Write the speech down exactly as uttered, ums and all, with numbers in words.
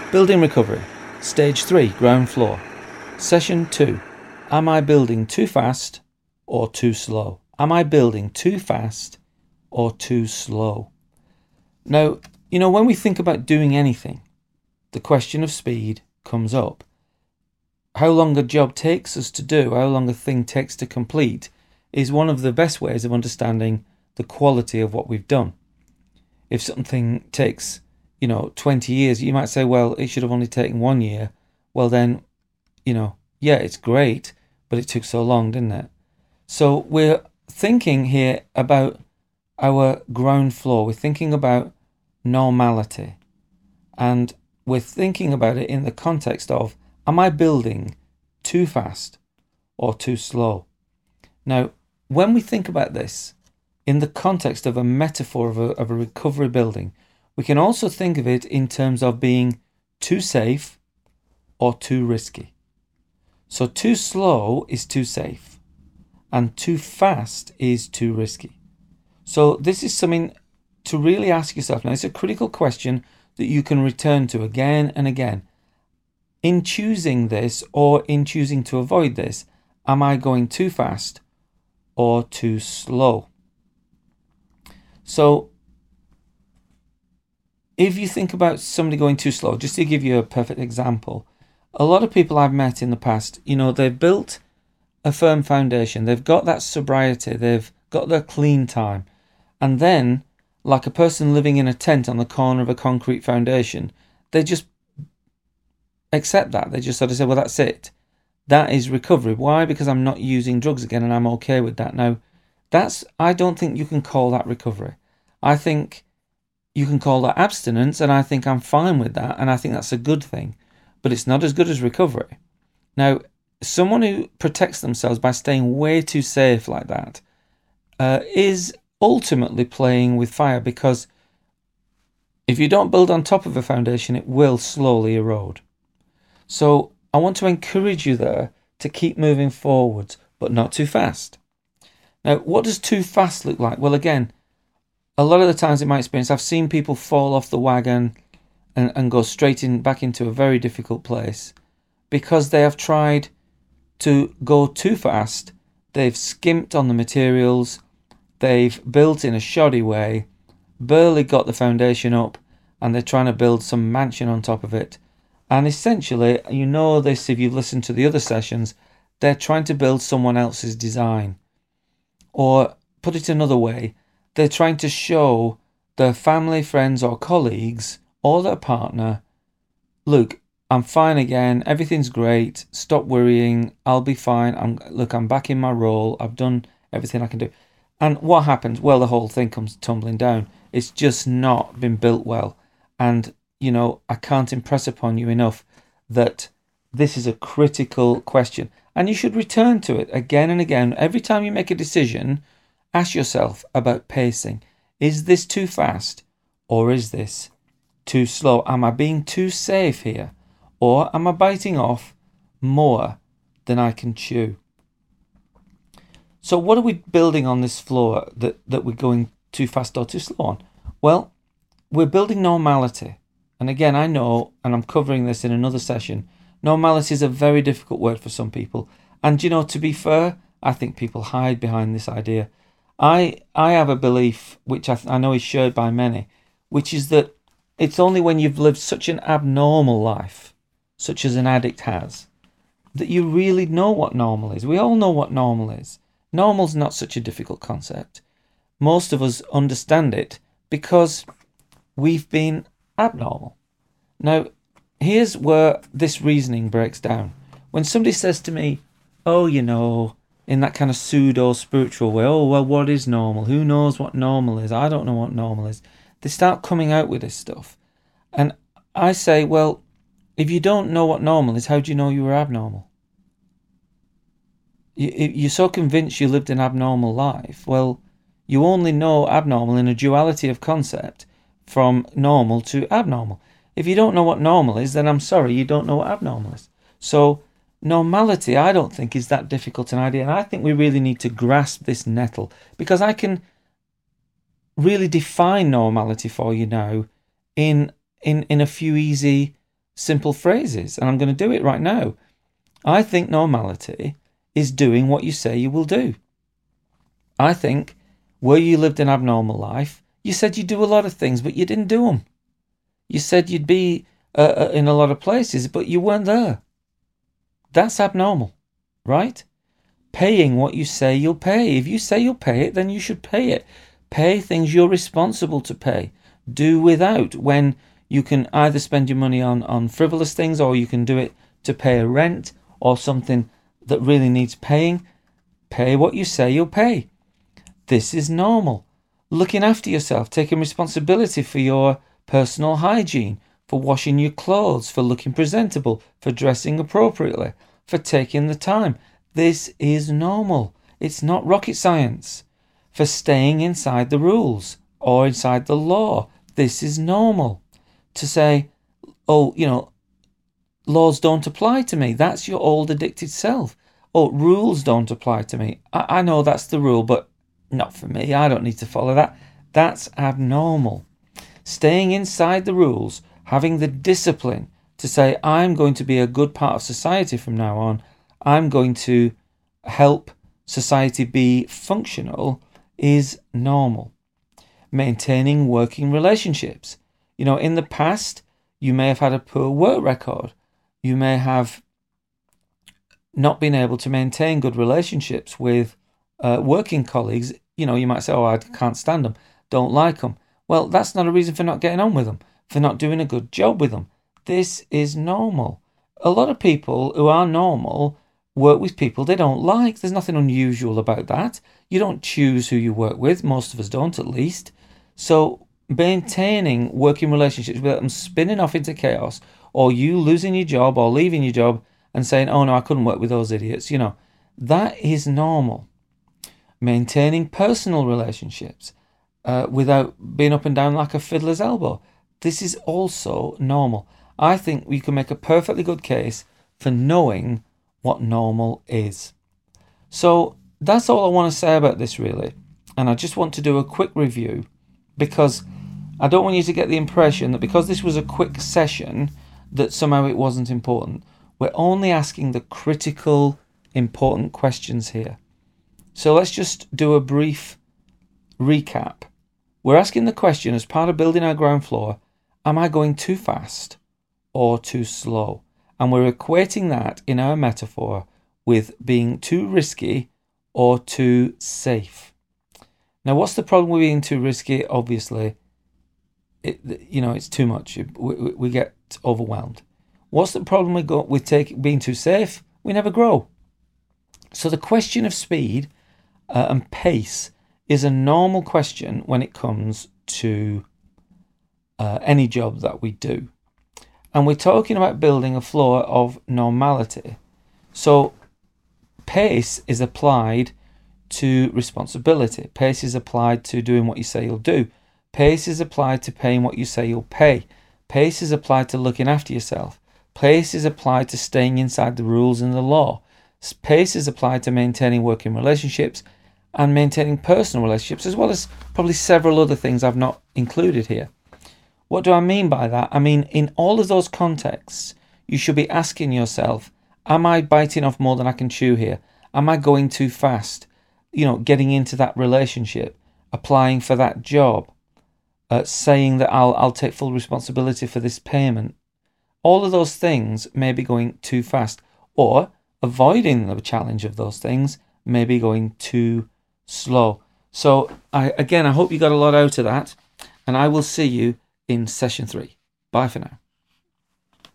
Building recovery. Stage three, ground floor. Session two. Am I building too fast or too slow? Am I building too fast or too slow? Now, you know, when we think about doing anything, the question of speed comes up. How long a job takes us to do, how long a thing takes to complete, is one of the best ways of understanding the quality of what we've done. If something takes, you know, twenty years, you might say, well, it should have only taken one year. Well, then, you know, yeah, it's great, but it took so long, didn't it? So we're thinking here about our ground floor. We're thinking about normality. And we're thinking about it in the context of, am I building too fast or too slow? Now, when we think about this in the context of a metaphor of a, of a recovery building, we can also think of it in terms of being too safe or too risky. So too slow is too safe, and too fast is too risky. So this is something to really ask yourself. Now, it's a critical question that you can return to again and again. In choosing this, or in choosing to avoid this, am I going too fast or too slow? So if you think about somebody going too slow, just to give you a perfect example, a lot of people I've met in the past, you know, they've built a firm foundation. They've got that sobriety. They've got their clean time. And then, like a person living in a tent on the corner of a concrete foundation, they just accept that. They just sort of say, well, that's it. That is recovery. Why? Because I'm not using drugs again and I'm okay with that. Now, that's, I don't think you can call that recovery. I think you can call that abstinence, and I think I'm fine with that, and I think that's a good thing. But it's not as good as recovery. Now, someone who protects themselves by staying way too safe like that uh, is ultimately playing with fire, because if you don't build on top of a foundation, it will slowly erode. So I want to encourage you there to keep moving forwards, but not too fast. Now, what does too fast look like? Well, again, a lot of the times in my experience, I've seen people fall off the wagon and, and go straight in back into a very difficult place because they have tried to go too fast. They've skimped on the materials. They've built in a shoddy way, barely got the foundation up, and they're trying to build some mansion on top of it. And essentially, you know this if you've listened to the other sessions, they're trying to build someone else's design. Or put it another way, they're trying to show their family, friends or colleagues or their partner, look, I'm fine again, everything's great, stop worrying, I'll be fine, I'm look, I'm back in my role, I've done everything I can do. And what happens? Well, the whole thing comes tumbling down. It's just not been built well. And, you know, I can't impress upon you enough that this is a critical question. And you should return to it again and again. Every time you make a decision, ask yourself about pacing. Is this too fast or is this too slow? Am I being too safe here? Or am I biting off more than I can chew? So what are we building on this floor that, that we're going too fast or too slow on? Well, we're building normality. And again, I know, and I'm covering this in another session, normality is a very difficult word for some people. And, you know, to be fair, I think people hide behind this idea. I I have a belief, which I, I know is shared by many, which is that it's only when you've lived such an abnormal life, such as an addict has, that you really know what normal is. We all know what normal is. Normal's not such a difficult concept. Most of us understand it because we've been abnormal. Now, here's where this reasoning breaks down. When somebody says to me, oh, you know, in that kind of pseudo-spiritual way, oh, well, what is normal? Who knows what normal is? I don't know what normal is. They start coming out with this stuff. And I say, well, if you don't know what normal is, how do you know you were abnormal? You're so convinced you lived an abnormal life. Well, you only know abnormal in a duality of concept from normal to abnormal. If you don't know what normal is, then I'm sorry, you don't know what abnormal is. So normality, I don't think, is that difficult an idea. And I think we really need to grasp this nettle, because I can really define normality for you now in in in a few easy simple phrases, and I'm going to do it right now. I think normality is doing what you say you will do. I think where you lived an abnormal life, you said you'd do a lot of things, but you didn't do them. You said you'd be uh, in a lot of places, but you weren't there. That's abnormal, right? Paying what you say you'll pay. If you say you'll pay it, then you should pay it. Pay things you're responsible to pay. Do without when you can either spend your money on, on frivolous things, or you can do it to pay a rent or something that really needs paying. Pay what you say you'll pay. This is normal. Looking after yourself, taking responsibility for your personal hygiene, for washing your clothes, for looking presentable, for dressing appropriately, for taking the time. This is normal. It's not rocket science. For staying inside the rules or inside the law. This is normal. To say, oh, you know, laws don't apply to me. That's your old addicted self. Oh, rules don't apply to me. I, I know that's the rule, but not for me. I don't need to follow that. That's abnormal. Staying inside the rules, having the discipline to say, I'm going to be a good part of society from now on. I'm going to help society be functional, is normal. Maintaining working relationships. You know, in the past, you may have had a poor work record. You may have not been able to maintain good relationships with uh, working colleagues. You know, you might say, oh, I can't stand them, don't like them. Well, that's not a reason for not getting on with them, for not doing a good job with them. This is normal. A lot of people who are normal work with people they don't like. There's nothing unusual about that. You don't choose who you work with. Most of us don't, at least. So maintaining working relationships without them spinning off into chaos, or you losing your job or leaving your job and saying, oh no, I couldn't work with those idiots, you know, that is normal. Maintaining personal relationships uh, without being up and down like a fiddler's elbow. This is also normal. I think we can make a perfectly good case for knowing what normal is. So that's all I want to say about this, really. And I just want to do a quick review, because I don't want you to get the impression that because this was a quick session that somehow it wasn't important. We're only asking the critical, important questions here. So let's just do a brief recap. We're asking the question as part of building our ground floor, am I going too fast or too slow? And we're equating that in our metaphor with being too risky or too safe. Now, what's the problem with being too risky? Obviously, it, you know, it's too much. We, we get overwhelmed. What's the problem we got with take, being too safe? We never grow. So the question of speed uh, and pace is a normal question when it comes to uh, any job that we do. And we're talking about building a floor of normality. So pace is applied to responsibility. Pace is applied to doing what you say you'll do. Pace is applied to paying what you say you'll pay. Pace is applied to looking after yourself. Pace is applied to staying inside the rules and the law. Pace is applied to maintaining working relationships and maintaining personal relationships, as well as probably several other things I've not included here. What do I mean by that? I mean, in all of those contexts, you should be asking yourself, am I biting off more than I can chew here? Am I going too fast? You know, getting into that relationship, applying for that job, uh, saying that I'll I'll take full responsibility for this payment. All of those things may be going too fast, or avoiding the challenge of those things may be going too slow. So I again, I hope you got a lot out of that, and I will see you in session three. Bye for now.